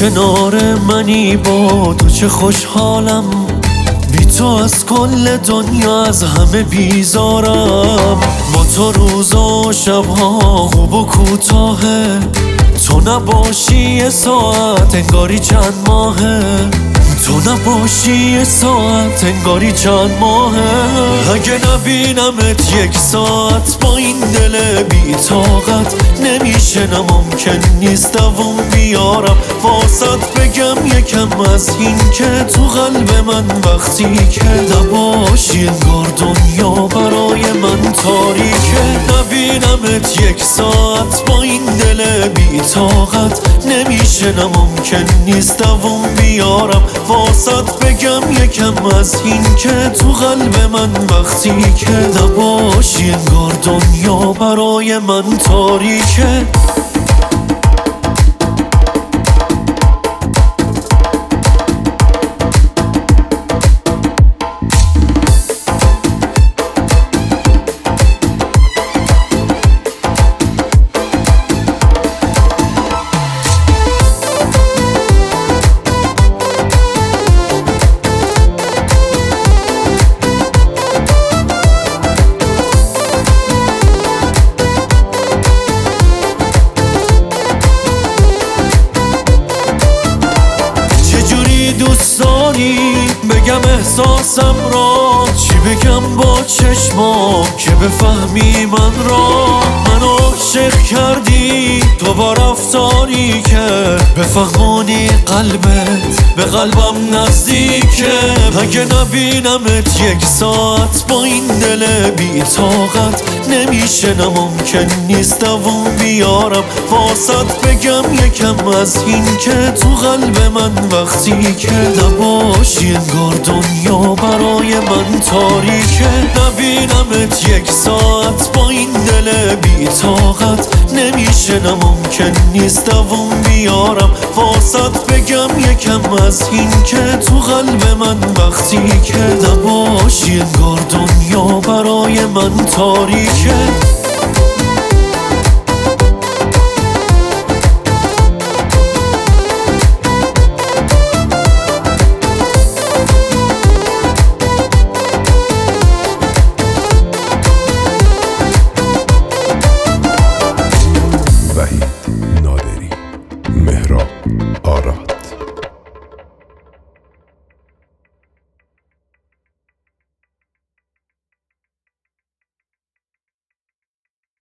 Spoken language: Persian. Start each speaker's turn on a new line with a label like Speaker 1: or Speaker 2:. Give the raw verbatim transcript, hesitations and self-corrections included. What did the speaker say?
Speaker 1: کنار منی با تو چه خوشحالم، بی تو از کل دنیا از همه بیزارم. با تو روزا و شبها خوب و کوتاهه، تو نباشی یه ساعت انگاری چند ماهه، تو نباشی یه ساعت انگاری چند ماهه. اگه نبینمت یک ساعت با این دل بی طاقت، نمیشه نه ممکن نیست دووم بیارم واسط بگم یکم از این که تو قلب من وقتی که نباشی انگار دنیا برای من تاریکه. نبینمت یک ساعت با این دل بی طاقت، نمیشه نه ممکن نیست دووم بیارم واسط بگم یکم از این که تو قلب من وقتی که نباشی انگار دنیا برای من تاریکه. دوست داری بگم احساسم را، چی بگم با چشمام که بفهمی من را. منو عاشق کردی تو با رفتاری که بفهمونی قلبت به قلبم نزدیکه. اگه نبینمت یک ساعت با این دل بی طاقت، نمیشه نه ممکن نیست دووم بیارم واسط بگم یکم از این که تو قلب من وقتی که نباشی انگار دنیا برای من تاریکه. نبینمت یک ساعت با این دل بی طاقت، نمیشه نه ممکن نیست دووم بیارم واسط بگم یکم از این که تو قلب من وقتی که نباشی انگار دنیا برای من تاریکه.